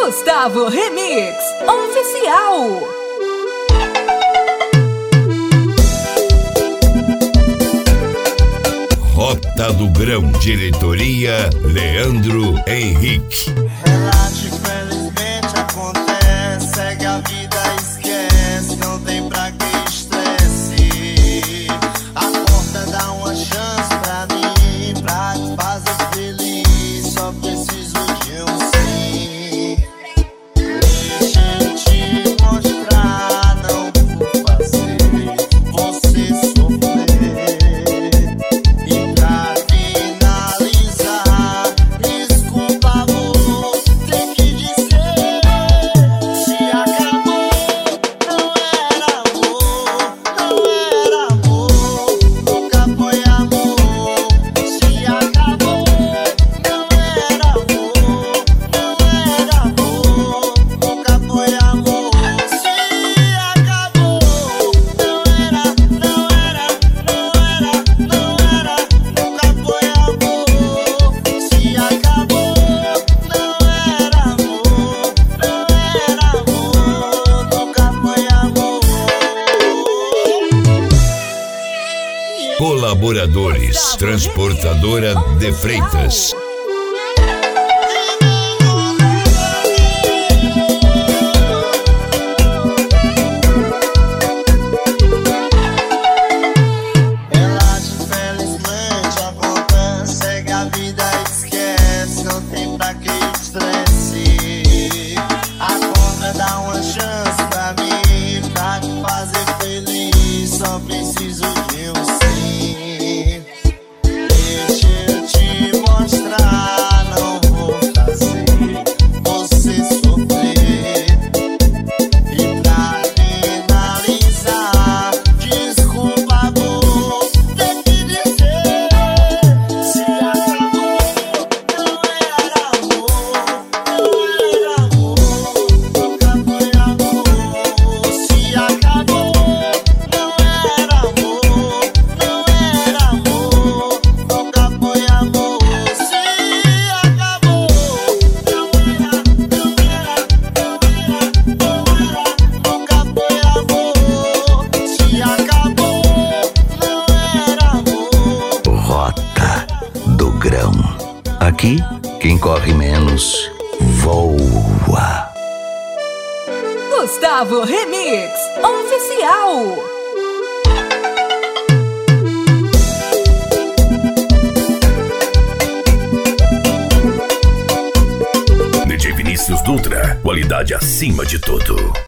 Gustavo Remix Oficial. Rota do Grão, diretoria Leandro Henrique. Relaxa, infelizmente acontece, segue a vida, esquece, não tem pra que estresse. Acorda, dá uma chance pra mim, pra te fazer feliz, só preciso de um sim. Deixa eu te mostrar, não vou fazer você sofrer. Colaboradores, Transportadora de Freitas. Relaxa, infelizmente acontece, segue a vida, esquece, não tem pra que estresse. Acorda, dá uma chance pra mim, pra te fazer feliz, só preciso de um sim. Deixa eu te mostrar, não vou fazer você sofrer. E pra finalizar, desculpa, vou ter que dizer: se acabou, não era amor, não era amor, nunca foi amor. Se acabou, não era amor, não era amor, nunca foi amor. Se acabou, não era, não era, nunca foi amor. Se acabou, não era amor. Rota do Grão. Aqui, quem corre menos, voa. Gustavo Remix Oficial. DJ Vinícius Dutra, qualidade acima de tudo.